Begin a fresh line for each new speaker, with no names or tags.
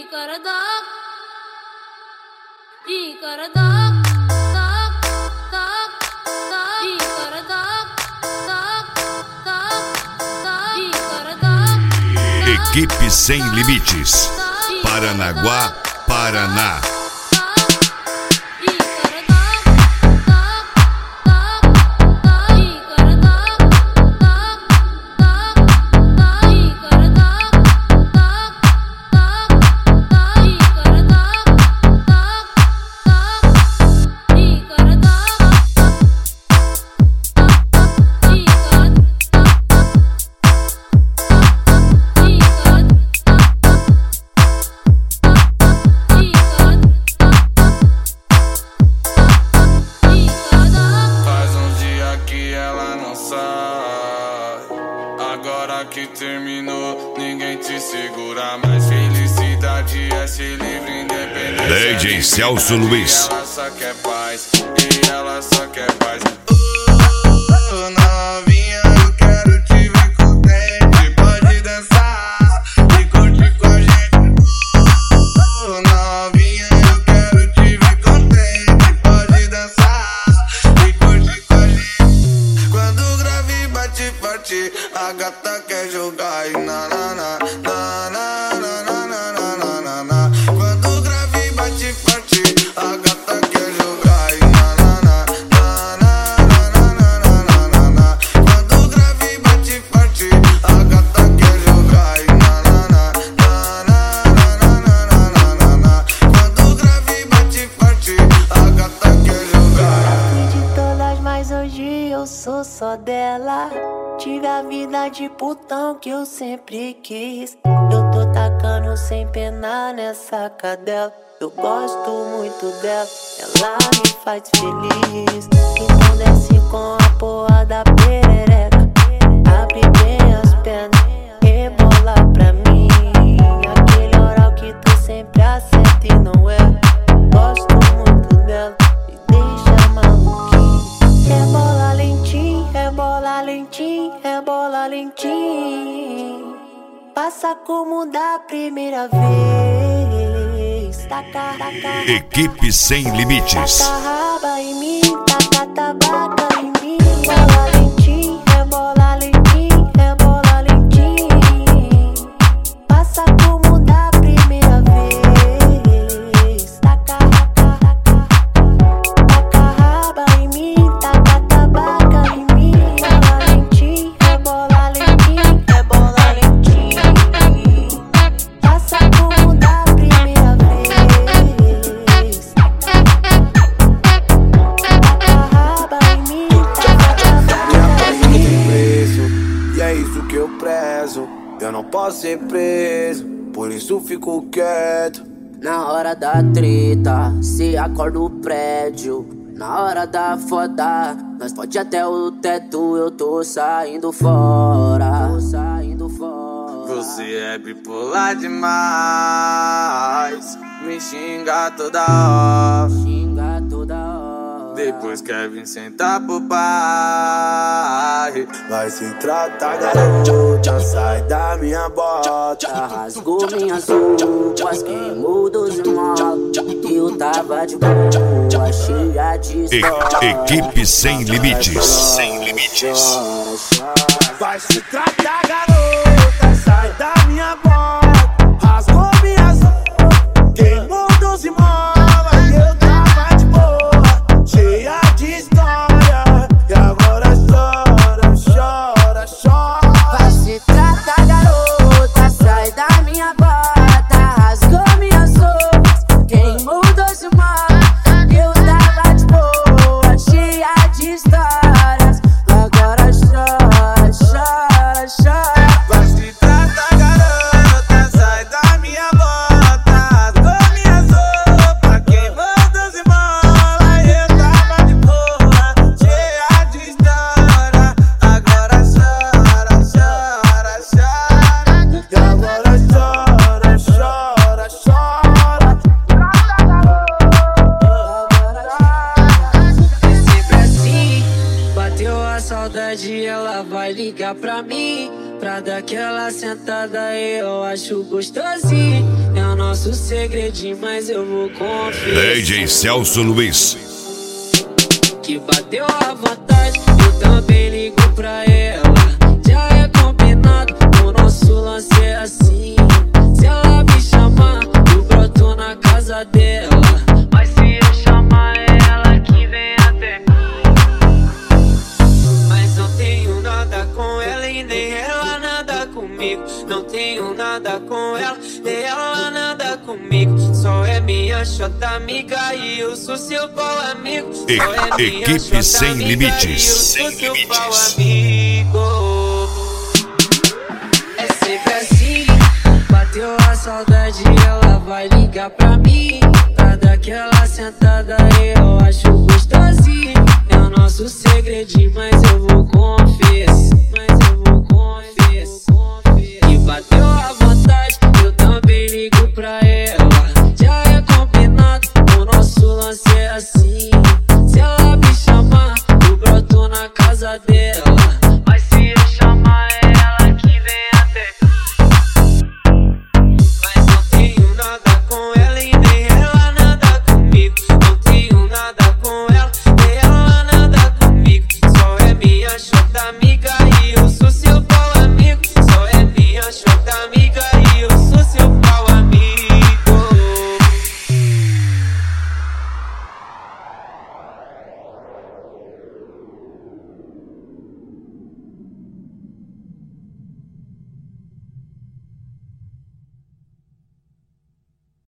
Equipe Sem Limites, Paranaguá, Paraná.
Agora que terminou, ninguém te segura mais. Felicidade é ser livre, independente.
DJ Celso Luiz.
Ela só quer paz, e ela só quer paz. Novinha, eu quero te ver contente. Pode dançar e curtir com a gente. Novinha, eu quero te ver contente. Pode dançar e curtir com a gente. Quando o grave bate forte, a gata quer jogar e na na na na na na na na na na na. Quando o grave bate forte, a gata quer jogar e na na na na na na na na na na. Quando o grave bate forte, a gata quer jogar e na na na na na na na na. Quando o grave bate forte, a gata quer jogar.
Fui de todas, mas hoje eu sou só dela. Tive a vida de putão que eu sempre quis. Eu tô tacando sem pena nessa cadela. Eu gosto muito dela, ela me faz feliz. Então desce com a porra da perereca. Abre bem as pernas, rebola pra mim. Aquele oral que tu sempre acerta e não é. Gosto muito dela, me deixa maluquinho. Rebola lentinho, rebola lentinho, rebola lentinho. Passa como da primeira vez. Taca, taca,
Equipe Sem Limites.
taca raba em mim, taca tabaca em mim. Rebola lentinho, rebola lentinho, rebola lentinho. Passa como da primeira vez. Taca, taca, taca, taca raba em mim, taca tabaca em mim. Rebola lentinho, rebola lentinho, rebola lentinho. Passa como da primeira vez. Taca raba em mim, taca tabaca em mim.
Tem preço, e é isso que eu prezo. Eu não posso ser preso, por isso fico quieto.
Na hora da treta, se acorda o prédio. Na hora da foda, nós pode até o teto. Eu tô saindo fora, tô saindo fora.
Você é bipolar demais, me xinga toda hora.
Xinga toda hora.
Depois quer vir sentar pro pai.
Vai se tratar, garota, sai da minha bota.
Rasgou minhas roupas, queimou dos mal. Eu tava de boa, cheia de história.
Equipe Sem Limites. Sem Limites.
Vai se tratar, garota, sai da minha bota. Rasgou minhas roupas, queimou dos imola. E eu tava de boa, cheia de história. E agora chora, chora, chora.
Vai se tratar, garota, sai da minha bota. Rasgou minhas roupas, queimou dois matas. Eu tava de boa, cheia de histórias. Agora chora, chora, chora.
Vai se tratar, garota, sai da minha bota. Rasgou minhas roupas, queimou dos imola. Eu tava de boa, cheia de história. Agora chora, chora, chora.
E agora chora, chora, chora.
Sempre assim, bateu a saudade, ela vai ligar pra mim. Pra dar aquela sentada eu acho gostosinho.
o nosso segredinho, mas eu vou confessar.
DJ Celso Luiz.
Que bateu a vontade, eu também ligo pra ela. Já é combinado, o nosso lance é assim. Se ela me chamar, eu broto na casa dela. Mas se eu chamar ela que vem até mim. Mas não tenho nada com ela e nem ela nada comigo. Não tenho nada com ela, nem ela nada comigo. Só é minha chota amiga e eu sou seu pau amigo.
Equipe Sem Limites.
Sem Limites. É sempre assim. Bateu a saudade, ela vai ligar pra mim. Pra dar aquela sentada, eu acho gostosinho. É o nosso segredinho, mas eu vou confessar. E bateu a vontade, eu também ligo pra ela. Já é combinado, o nosso lance é assim. Se ela me chamar, eu broto na casa dela.